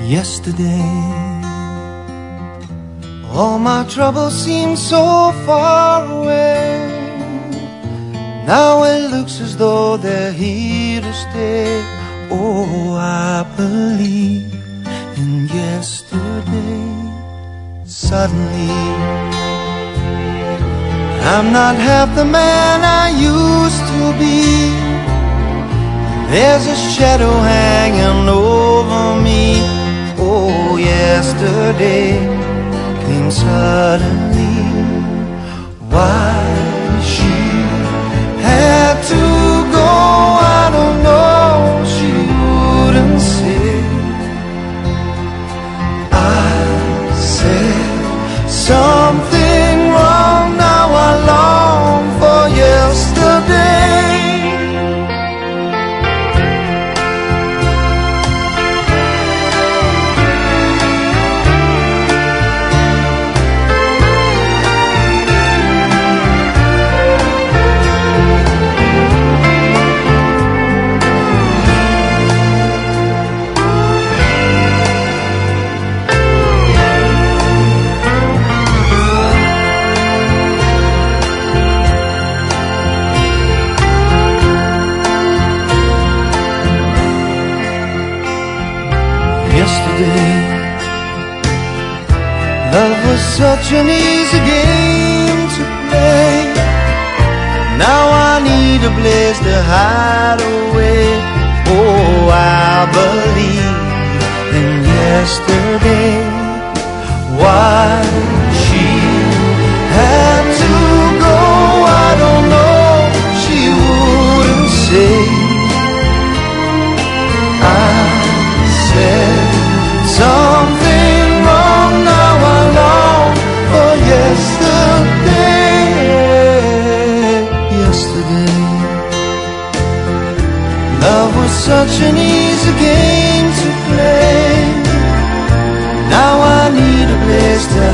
Yesterday, all my troubles seem so far away. Now it looks as though they're here to stay. Oh, I believe in yesterday. Suddenly, I'm not half the man I used to be. There's a shadow hanging over me. Oh, yesterday came suddenly. Why she had to go, I don't know, she wouldn't say. I said something wrong, now I long for yesterday. Yesterday, love was such an easy game to play. Now I need a place to hide away. Oh, I believe in yesterday. Why she had to go, I don't know, she wouldn't say. I said something wrong, now I long for yesterday. Yesterday, love was such an easy game to play. Now I need a place to